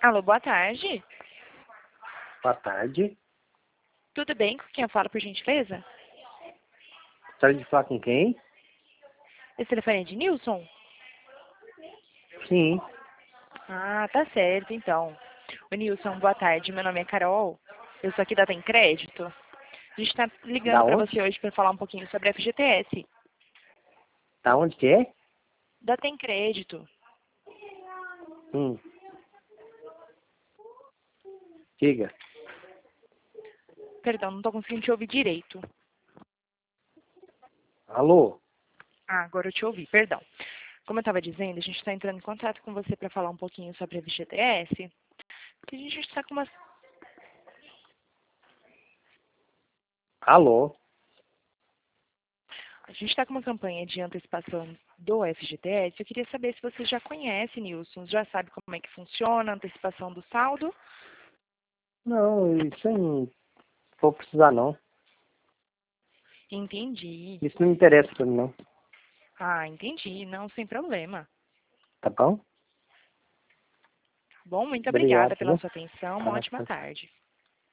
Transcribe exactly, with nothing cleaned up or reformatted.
Alô, boa tarde. Boa tarde. Tudo bem? Com quem eu falo, por gentileza? Gostaria de falar com quem? Esse telefone é de Nilson? Sim. Ah, tá certo, então. Ô, Nilson, boa tarde. Meu nome é Carol. Eu sou aqui da Tem Crédito. A gente tá Da ligando para onde? você hoje para falar um pouquinho sobre a F G T S. Da onde que é? Da Tem Crédito. Hum. Diga. Perdão, não tô conseguindo te ouvir direito. Alô? Ah, agora eu te ouvi, perdão. Como eu estava dizendo, a gente está entrando em contato com você para falar um pouquinho sobre a F G T S. Porque a gente está com uma... Alô? A gente está com uma campanha de antecipação do F G T S. Eu queria saber se você já conhece, Nilson, já sabe como é que funciona a antecipação do saldo. Não, isso aí não vou precisar não. Entendi. Isso não me interessa pra mim não. Ah, entendi. Não, sem problema. Tá bom? Bom, muito obrigada Obrigado, pela viu? sua atenção. Uma Tá, ótima tá. tarde.